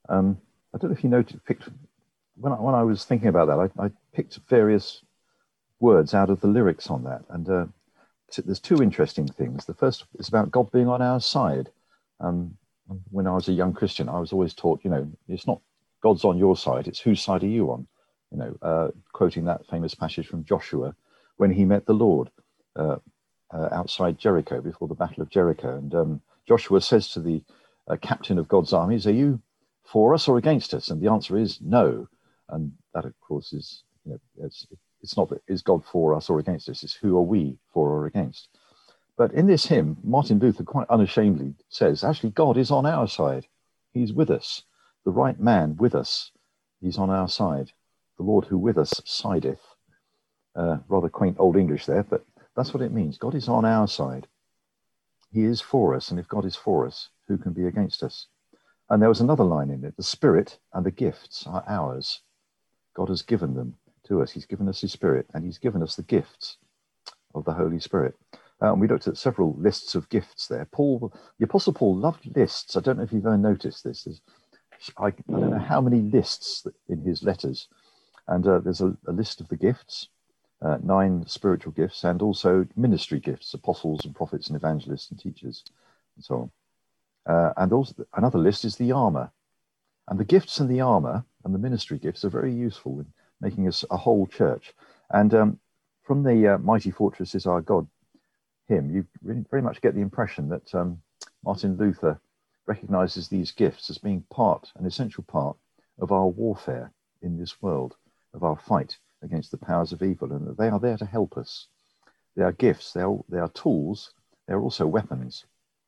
I don't know if you noticed, when I was thinking about that, I picked various words out of the lyrics on that. And there's two interesting things. The first is about God being on our side. Um, when I was a young Christian, I was always taught, it's not God's on your side, it's whose side are you on? Quoting that famous passage from Joshua when he met the Lord outside Jericho before the Battle of Jericho. And Joshua says to the captain of God's armies, "Are you for us or against us?" And the answer is no. And that, of course, is, it's not that is God for us or against us, it's who are we for or against. But in this hymn, Martin Luther quite unashamedly says, actually, God is on our side. He's with us. The right man with us. He's on our side. The Lord who with us sideth. Rather quaint old English there, but that's what it means. God is on our side. He is for us. And if God is for us, who can be against us? And there was another line in it. The Spirit and the gifts are ours. God has given them to us. He's given us his Spirit, and he's given us the gifts of the Holy Spirit. And we looked at several lists of gifts there. The Apostle Paul loved lists. I don't know if you've ever noticed this. I don't know how many lists in his letters. And there's a list of the gifts, 9 spiritual gifts, and also ministry gifts, apostles and prophets and evangelists and teachers, and so on. And also another list is the armor. And the gifts and the armor and the ministry gifts are very useful in making us a whole church. And from the Mighty Fortress is Our God hymn, you really very much get the impression that Martin Luther recognizes these gifts as being an essential part of our warfare in this world, of our fight against the powers of evil, and that they are there to help us. They are gifts, they are tools, they are also weapons.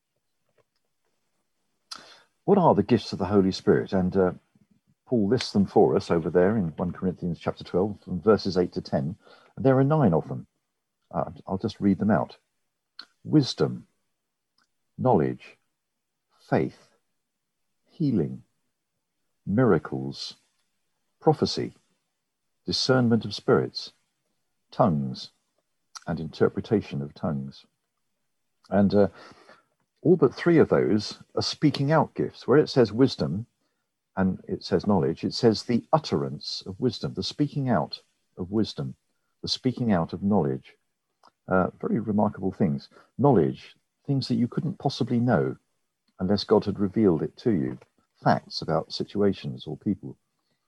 What are the gifts of the Holy Spirit? And Paul lists them for us over there in 1 Corinthians chapter 12, from verses 8 to 10. And there are 9 of them. I'll just read them out. Wisdom, knowledge, faith, healing, miracles, prophecy, discernment of spirits, tongues, and interpretation of tongues. And all but 3 of those are speaking out gifts. Where it says wisdom and it says knowledge, it says the utterance of wisdom, the speaking out of wisdom, the speaking out of knowledge. Very remarkable things. Knowledge, things that you couldn't possibly know unless God had revealed it to you. Facts about situations or people.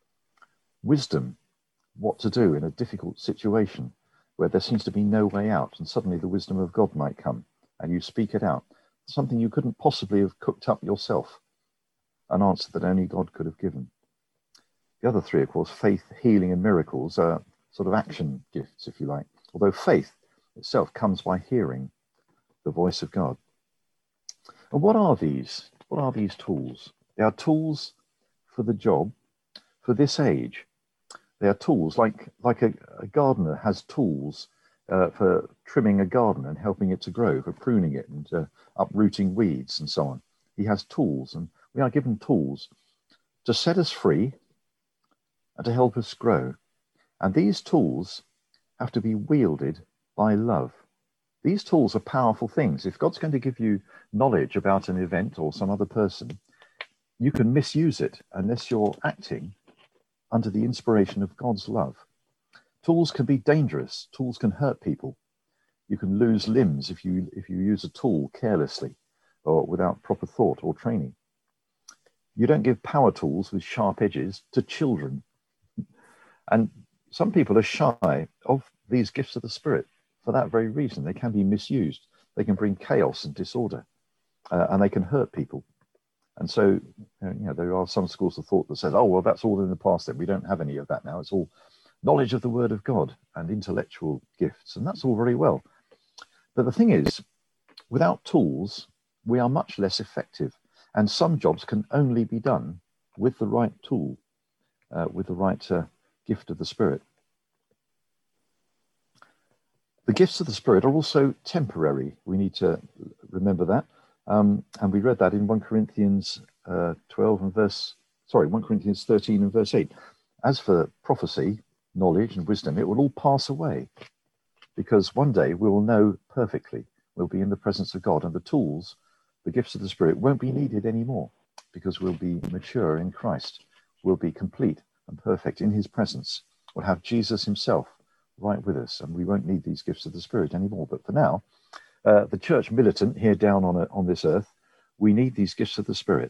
Wisdom, what to do in a difficult situation where there seems to be no way out, and suddenly the wisdom of God might come and you speak it out. Something you couldn't possibly have cooked up yourself. An answer that only God could have given. The other 3, of course, faith, healing, and miracles, are sort of action gifts, if you like. Although faith itself comes by hearing the voice of God. And what are these? What are these tools? They are tools for the job, for this age. They are tools like a gardener has tools for trimming a garden and helping it to grow, for pruning it and uprooting weeds and so on. He has tools, and we are given tools to set us free and to help us grow. And these tools have to be wielded by love. These tools are powerful things. If God's going to give you knowledge about an event or some other person, you can misuse it unless you're acting under the inspiration of God's love. Tools can be dangerous. Tools can hurt people. You can lose limbs if you use a tool carelessly or without proper thought or training. You don't give power tools with sharp edges to children. And some people are shy of these gifts of the Spirit for that very reason. They can be misused. They can bring chaos and disorder, and they can hurt people. And so, there are some schools of thought that says, oh, well, that's all in the past then. We don't have any of that now. It's all knowledge of the Word of God and intellectual gifts. And that's all very well. But the thing is, without tools, we are much less effective. And some jobs can only be done with the right tool, with the right gift of the Spirit. The gifts of the Spirit are also temporary. We need to remember that. And we read that in 1 Corinthians 1 Corinthians 13 and verse 8. As for prophecy, knowledge and wisdom, it will all pass away, because one day we will know perfectly. We'll be in the presence of God, and the tools, the gifts of the Spirit, won't be needed anymore, because we'll be mature in Christ. We'll be complete and perfect in his presence. We'll have Jesus himself right with us, and we won't need these gifts of the Spirit anymore. But for now, the church militant here down on this earth, we need these gifts of the Spirit.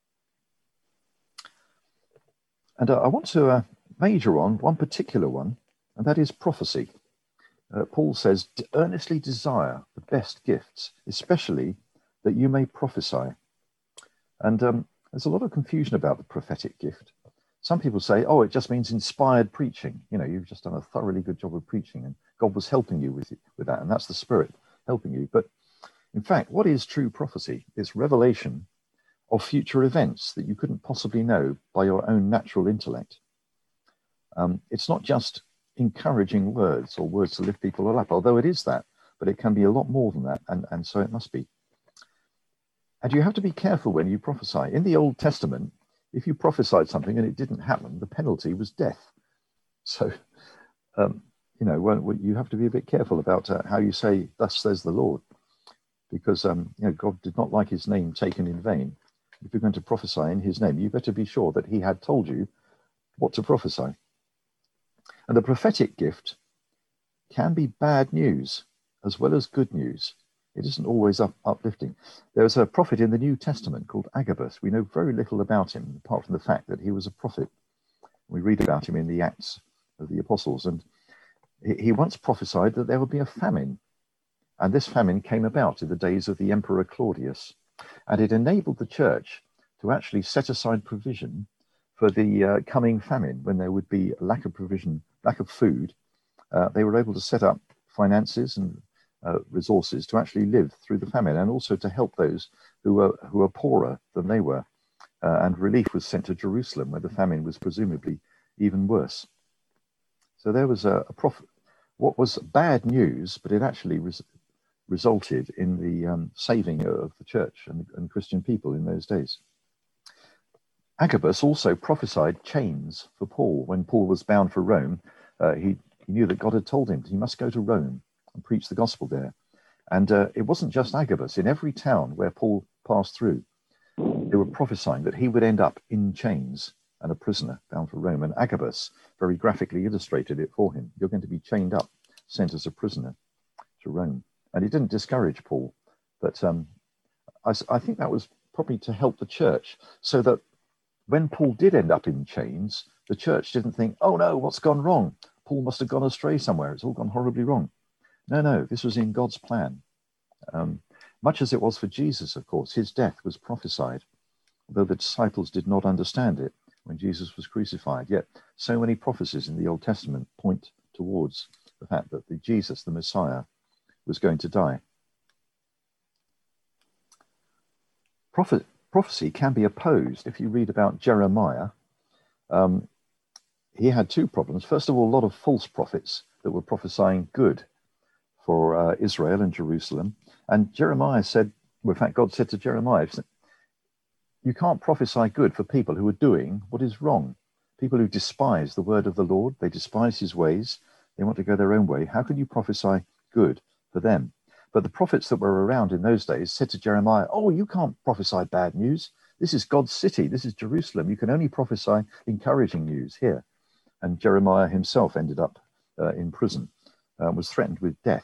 And I want to major on one particular one, and that is prophecy. Paul says, earnestly desire the best gifts, especially that you may prophesy. And there's a lot of confusion about the prophetic gift. Some people say, oh, it just means inspired preaching. You know, you've just done a thoroughly good job of preaching, and God was helping you with that, and that's the Spirit helping you. But in fact, what is true prophecy? It's revelation of future events that you couldn't possibly know by your own natural intellect. It's not just encouraging words or words to lift people up, although it is that, but it can be a lot more than that, and so it must be. And you have to be careful when you prophesy. In the Old Testament, if you prophesied something and it didn't happen, the penalty was death. So, you know, you have to be a bit careful about how you say, thus says the Lord, because, you know, God did not like his name taken in vain. If you're going to prophesy in his name, you better be sure that he had told you what to prophesy. And the prophetic gift can be bad news as well as good news. It isn't always uplifting. There's a prophet in the New Testament called Agabus. We know very little about him, apart from the fact that he was a prophet. We read about him in the Acts of the Apostles. And he once prophesied that there would be a famine. And this famine came about in the days of the Emperor Claudius. And it enabled the church to actually set aside provision for the coming famine, when there would be a lack of provision, lack of food. They were able to set up finances and resources to actually live through the famine, and also to help those who were poorer than they were. And relief was sent to Jerusalem, where the famine was presumably even worse. So there was a prophet. What was bad news, but it actually resulted in the saving of the church and Christian people in those days. Agabus also prophesied chains for Paul. When Paul was bound for Rome, he knew that God had told him he must go to Rome and preach the gospel there. And it wasn't just Agabus. In every town where Paul passed through, they were prophesying that he would end up in chains and a prisoner bound for Rome. And Agabus very graphically illustrated it for him. You're going to be chained up, sent as a prisoner to Rome. And it didn't discourage Paul, but I think that was probably to help the church, so that when Paul did end up in chains, the church didn't think, oh no, what's gone wrong? Paul must have gone astray somewhere. It's all gone horribly wrong. No, this was in God's plan. Much as it was for Jesus, of course, his death was prophesied, though the disciples did not understand it when Jesus was crucified. Yet so many prophecies in the Old Testament point towards the fact that Jesus, the Messiah, was going to die. Prophecy can be opposed. If you read about Jeremiah, he had two problems. First of all, a lot of false prophets that were prophesying good for Israel and Jerusalem. And Jeremiah said, well, in fact, God said to Jeremiah, you can't prophesy good for people who are doing what is wrong. People who despise the word of the Lord, they despise his ways, they want to go their own way. How can you prophesy good for them? But the prophets that were around in those days said to Jeremiah, oh, you can't prophesy bad news. This is God's city. This is Jerusalem. You can only prophesy encouraging news here. And Jeremiah himself ended up in prison, was threatened with death.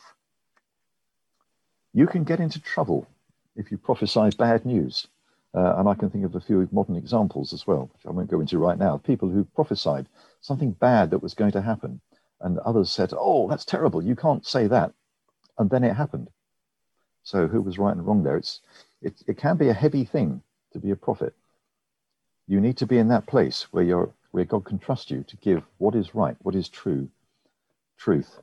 You can get into trouble if you prophesy bad news. And I can think of a few modern examples as well, which I won't go into right now. People who prophesied something bad that was going to happen, and others said, oh, that's terrible. You can't say that. And then it happened. So who was right and wrong there? It can be a heavy thing to be a prophet. You need to be in that place where God can trust you to give what is right, what is true, truth.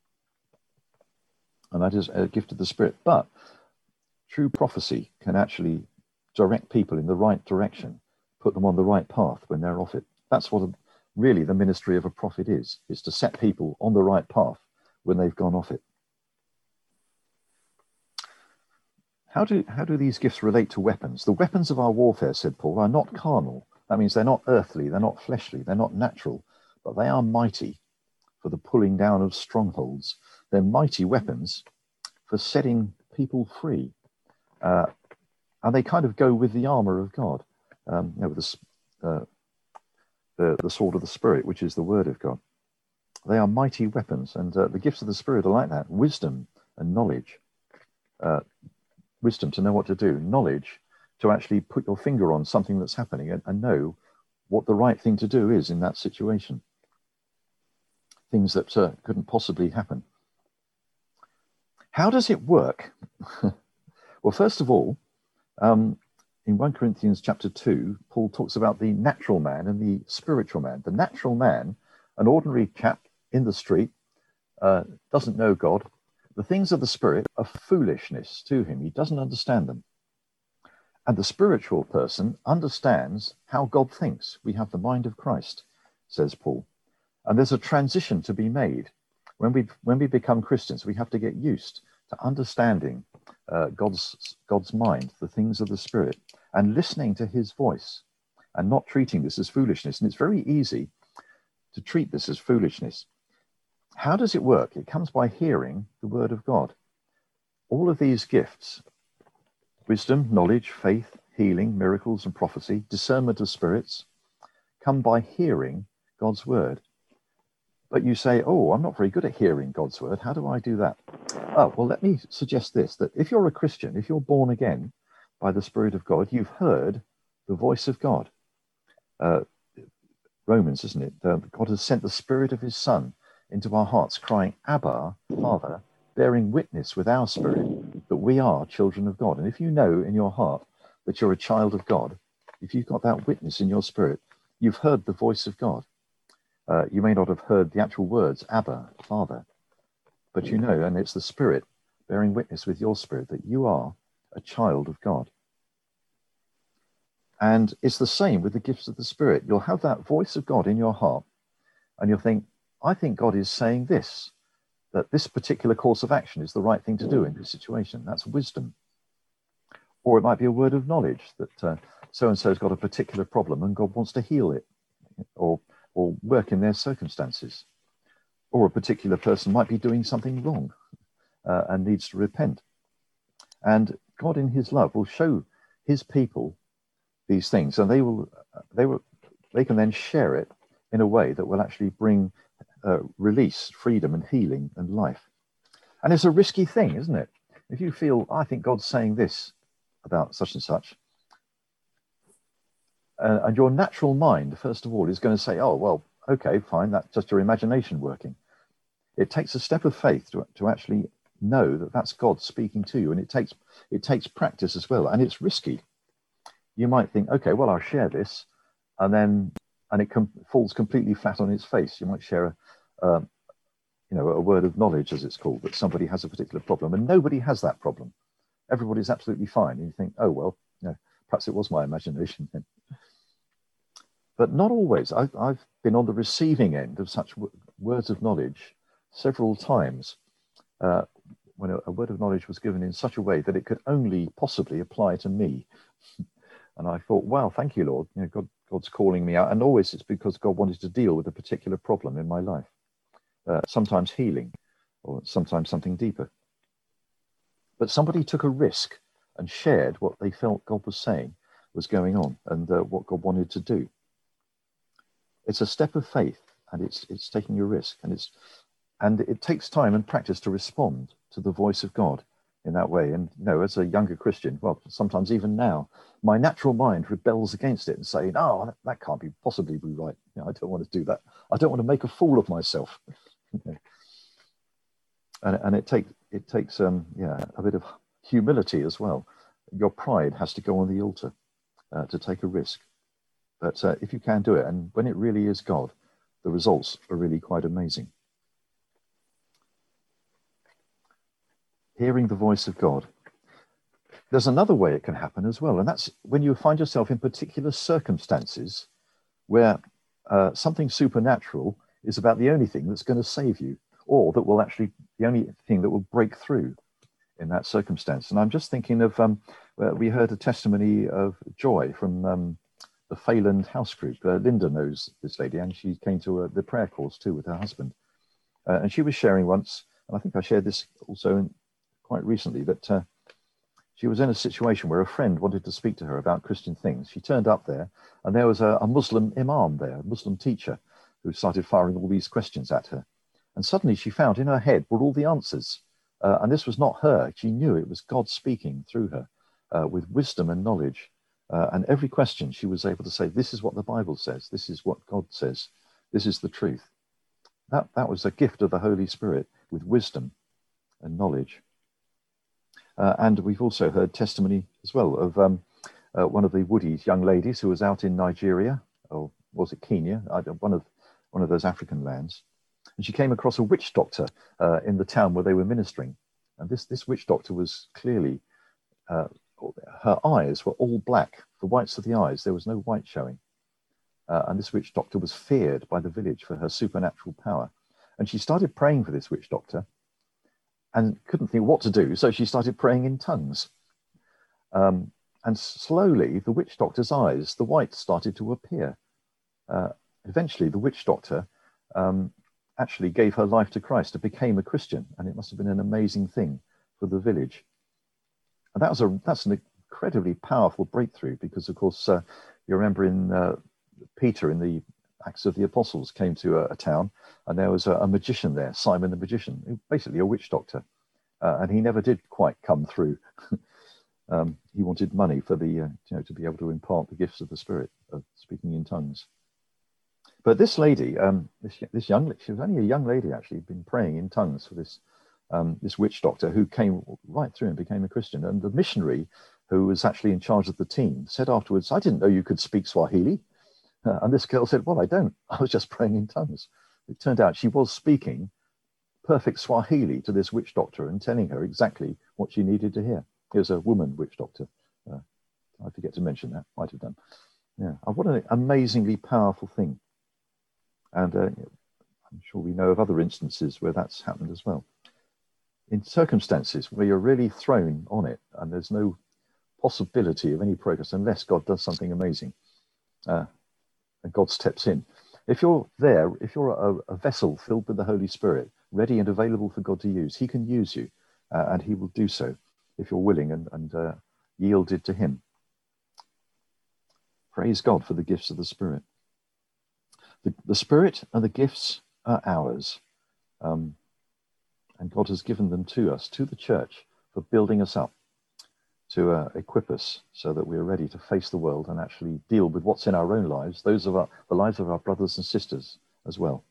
And that is a gift of the Spirit. But true prophecy can actually direct people in the right direction, put them on the right path when they're off it. That's what really the ministry of a prophet is to set people on the right path when they've gone off it. How do these gifts relate to weapons? The weapons of our warfare, said Paul, are not carnal. That means they're not earthly, they're not fleshly, they're not natural, but they are mighty for the pulling down of strongholds. They're mighty weapons for setting people free. And they kind of go with the armor of God. the sword of the Spirit, which is the Word of God. They are mighty weapons, and the gifts of the Spirit are like that: wisdom and knowledge. Wisdom to know what to do, knowledge to actually put your finger on something that's happening and know what the right thing to do is in that situation. Things that couldn't possibly happen. How does it work? Well, first of all, in 1 Corinthians chapter 2, Paul talks about the natural man and the spiritual man. The natural man, an ordinary chap in the street, doesn't know God. The things of the Spirit are foolishness to him. He doesn't understand them. And the spiritual person understands how God thinks. We have the mind of Christ, says Paul. And there's a transition to be made. When we become Christians, we have to get used to understanding God's mind, the things of the Spirit, and listening to his voice, and not treating this as foolishness. And it's very easy to treat this as foolishness. How does it work? It comes by hearing the word of God. All of these gifts, wisdom, knowledge, faith, healing, miracles and prophecy, discernment of spirits, come by hearing God's word. But you say, oh, I'm not very good at hearing God's word. How do I do that? Oh, well, let me suggest this, that if you're a Christian, if you're born again by the Spirit of God, you've heard the voice of God. Romans, isn't it? God has sent the Spirit of his Son into our hearts, crying, Abba, Father, bearing witness with our spirit that we are children of God. And if you know in your heart that you're a child of God, if you've got that witness in your spirit, you've heard the voice of God. You may not have heard the actual words, Abba, Father, but you know, and it's the Spirit bearing witness with your spirit that you are a child of God. And it's the same with the gifts of the Spirit. You'll have that voice of God in your heart, and you'll think, I think God is saying this, that this particular course of action is the right thing to do in this situation. That's wisdom. Or it might be a word of knowledge that so-and-so's got a particular problem and God wants to heal it, or work in their circumstances. Or a particular person might be doing something wrong and needs to repent. And God in his love will show his people these things, and they can then share it in a way that will actually bring release, freedom and healing and life. And it's a risky thing, isn't it? If you feel, I think God's saying this about such and such, and your natural mind, first of all, is going to say, oh, well, okay, fine, that's just your imagination working. It takes a step of faith to actually know that that's God speaking to you, and it takes practice as well, and it's risky. You might think, okay, well, I'll share this, and it falls completely flat on its face. You might share a word of knowledge, as it's called, that somebody has a particular problem, and nobody has that problem. Everybody's absolutely fine. And you think, oh, well, perhaps it was my imagination then. But not always. I've been on the receiving end of such words of knowledge several times when a word of knowledge was given in such a way that it could only possibly apply to me. And I thought, wow, thank you, Lord. God's calling me out. And always it's because God wanted to deal with a particular problem in my life. Sometimes healing, or sometimes something deeper. But somebody took a risk and shared what they felt God was saying was going on, and what God wanted to do. It's a step of faith, and it's taking a risk, and it takes time and practice to respond to the voice of God in that way. And as a younger Christian, well, sometimes even now, my natural mind rebels against it and saying, "Oh, that can't possibly be right. I don't want to do that. I don't want to make a fool of myself." And it takes a bit of humility as well. Your pride has to go on the altar to take a risk. But if you can do it, and when it really is God, the results are really quite amazing. Hearing the voice of God. There's another way it can happen as well, and that's when you find yourself in particular circumstances where something supernatural is about the only thing that's going to save you, or that will actually, the only thing that will break through in that circumstance. And I'm just thinking of, we heard a testimony of Joy from the Fayland House Group. Linda knows this lady, and she came to the prayer course too with her husband. And she was sharing once, and I think I shared this also quite recently, that She was in a situation where a friend wanted to speak to her about Christian things. She turned up there, and there was a Muslim imam there, a Muslim teacher, who started firing all these questions at her. And suddenly she found in her head were all the answers. And this was not her. She knew it was God speaking through her with wisdom and knowledge. And every question she was able to say, this is what the Bible says. This is what God says. This is the truth. That was a gift of the Holy Spirit with wisdom and knowledge. And we've also heard testimony as well of one of the Woodies young ladies who was out in Nigeria, or was it Kenya? One of those African lands. And she came across a witch doctor in the town where they were ministering. And this witch doctor was clearly, her eyes were all black, the whites of the eyes. There was no white showing. And this witch doctor was feared by the village for her supernatural power. And she started praying for this witch doctor and couldn't think what to do. So she started praying in tongues. And slowly, the witch doctor's eyes, the whites started to appear. Eventually, the witch doctor actually gave her life to Christ and became a Christian. And it must have been an amazing thing for the village. And that's an incredibly powerful breakthrough because, of course, you remember in Peter in the Acts of the Apostles came to a town, and there was a magician there, Simon the magician, basically a witch doctor. And he never did quite come through. He wanted money for to be able to impart the gifts of the Spirit of speaking in tongues. But this lady, she was only a young lady actually, been praying in tongues for this witch doctor who came right through and became a Christian. And the missionary who was actually in charge of the team said afterwards, "I didn't know you could speak Swahili." And this girl said, "Well, I don't. I was just praying in tongues." It turned out she was speaking perfect Swahili to this witch doctor and telling her exactly what she needed to hear. It was a woman witch doctor. I forget to mention that. Might have done. Yeah. What an amazingly powerful thing. And I'm sure we know of other instances where that's happened as well. In circumstances where you're really thrown on it and there's no possibility of any progress unless God does something amazing. And God steps in. If you're there, if you're a vessel filled with the Holy Spirit, ready and available for God to use, he can use you, and he will do so if you're willing and yielded to him. Praise God for the gifts of the Spirit. The Spirit and the gifts are ours, and God has given them to us, to the church, for building us up, to equip us so that we're ready to face the world and actually deal with what's in our own lives, the lives of our brothers and sisters as well.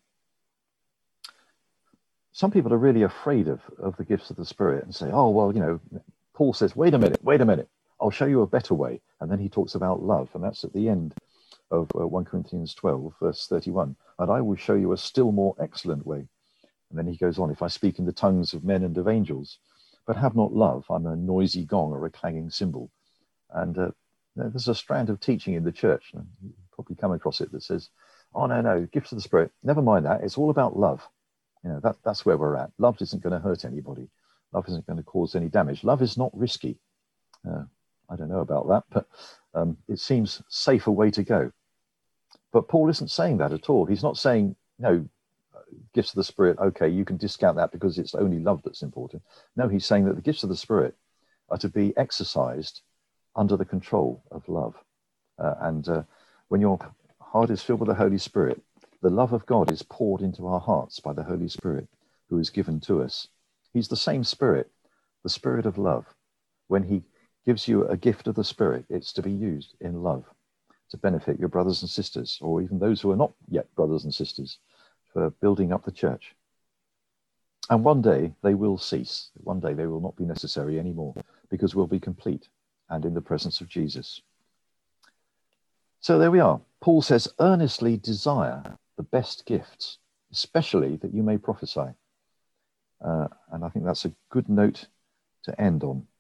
Some people are really afraid of the gifts of the Spirit and say, "Oh, well, Paul says, wait a minute, I'll show you a better way." And then he talks about love, and that's at the end of 1 Corinthians 12, verse 31. "And I will show you a still more excellent way." And then he goes on, "If I speak in the tongues of men and of angels, but have not love, I'm a noisy gong or a clanging cymbal." And there's a strand of teaching in the church, and you've probably come across it, that says, "Oh, no, gifts of the Spirit, never mind that. It's all about love." That's where we're at. Love isn't going to hurt anybody. Love isn't going to cause any damage. Love is not risky. I don't know about that, but it seems safer way to go. But Paul isn't saying that at all. He's not saying, no, gifts of the Spirit, okay, you can discount that because it's only love that's important. No, he's saying that the gifts of the Spirit are to be exercised under the control of love. And when your heart is filled with the Holy Spirit, the love of God is poured into our hearts by the Holy Spirit who is given to us. He's the same Spirit, the Spirit of love. When he gives you a gift of the Spirit, it's to be used in love to benefit your brothers and sisters, or even those who are not yet brothers and sisters, for building up the church. And one day they will cease. One day they will not be necessary anymore because we'll be complete and in the presence of Jesus. So there we are. Paul says, earnestly desire the best gifts, especially that you may prophesy. And I think that's a good note to end on.